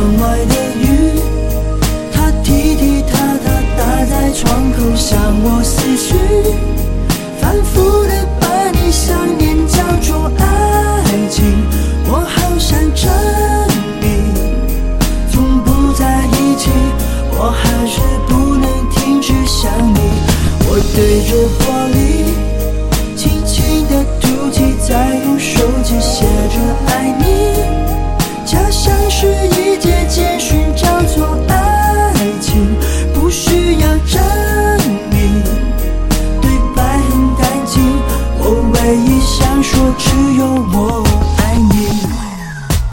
窗外的雨，它滴滴答答打在窗口，向我思绪，反复的把你想念叫做爱情。我好想证明从不在一起，我还是不能停止想你。我对着玻璃轻轻的吐气，再用手指写着爱你，家像是一节节